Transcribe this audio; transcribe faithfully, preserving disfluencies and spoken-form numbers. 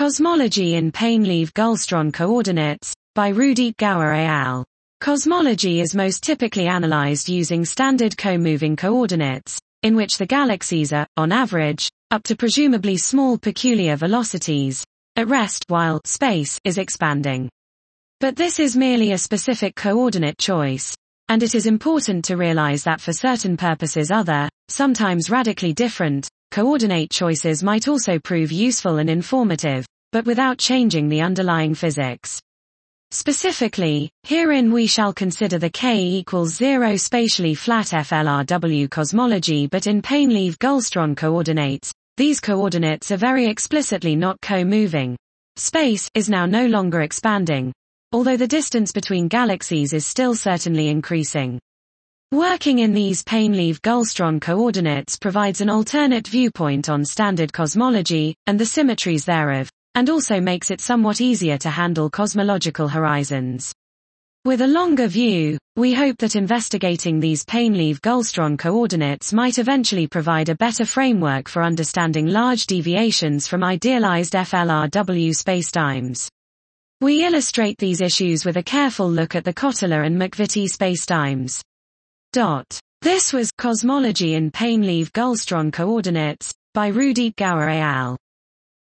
Cosmology in Painlevé-Gullström Coordinates, by Rudolf Gauer et al. Cosmology is most typically analyzed using standard co-moving coordinates, in which the galaxies are, on average, up to presumably small peculiar velocities, at rest while space is expanding. But this is merely a specific coordinate choice, and it is important to realize that for certain purposes other, sometimes radically different, coordinate choices might also prove useful and informative, but without changing the underlying physics. Specifically, herein we shall consider the k equals zero spatially flat F L R W cosmology, but in Painlevé-Gullström coordinates, these coordinates are very explicitly not co-moving. Space is now no longer expanding, although the distance between galaxies is still certainly increasing. Working in these Painlevé-Gullström coordinates provides an alternate viewpoint on standard cosmology, and the symmetries thereof, and also makes it somewhat easier to handle cosmological horizons. With a longer view, we hope that investigating these Painlevé-Gullström coordinates might eventually provide a better framework for understanding large deviations from idealized F L R W spacetimes. We illustrate these issues with a careful look at the Kotler and McVitie spacetimes. This was Cosmology in Painlevé-Gullström Coordinates, by Rudolf Gauer et al.